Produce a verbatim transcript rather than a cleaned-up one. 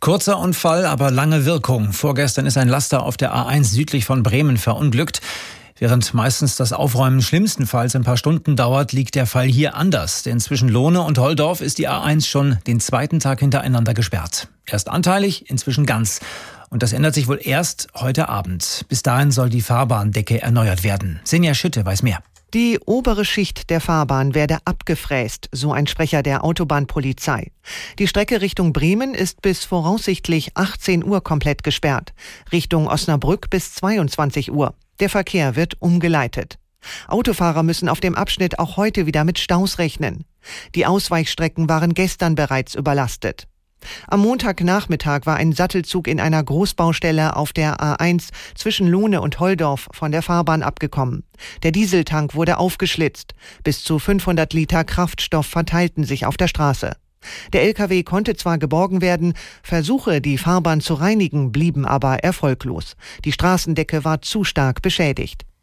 Kurzer Unfall, aber lange Wirkung. Vorgestern ist ein Laster auf der A eins südlich von Bremen verunglückt. Während meistens das Aufräumen schlimmstenfalls ein paar Stunden dauert, liegt der Fall hier anders. Denn zwischen Lohne und Holdorf ist die A eins schon den zweiten Tag hintereinander gesperrt. Erst anteilig, inzwischen ganz. Und das ändert sich wohl erst heute Abend. Bis dahin soll die Fahrbahndecke erneuert werden. Senja Schütte weiß mehr. Die obere Schicht der Fahrbahn werde abgefräst, so ein Sprecher der Autobahnpolizei. Die Strecke Richtung Bremen ist bis voraussichtlich achtzehn Uhr komplett gesperrt. Richtung Osnabrück bis zweiundzwanzig Uhr. Der Verkehr wird umgeleitet. Autofahrer müssen auf dem Abschnitt auch heute wieder mit Staus rechnen. Die Ausweichstrecken waren gestern bereits überlastet. Am Montagnachmittag war ein Sattelzug in einer Großbaustelle auf der A eins zwischen Lohne und Holdorf von der Fahrbahn abgekommen. Der Dieseltank wurde aufgeschlitzt. Bis zu fünfhundert Liter Kraftstoff verteilten sich auf der Straße. Der L K W konnte zwar geborgen werden, Versuche, die Fahrbahn zu reinigen, blieben aber erfolglos. Die Straßendecke war zu stark beschädigt.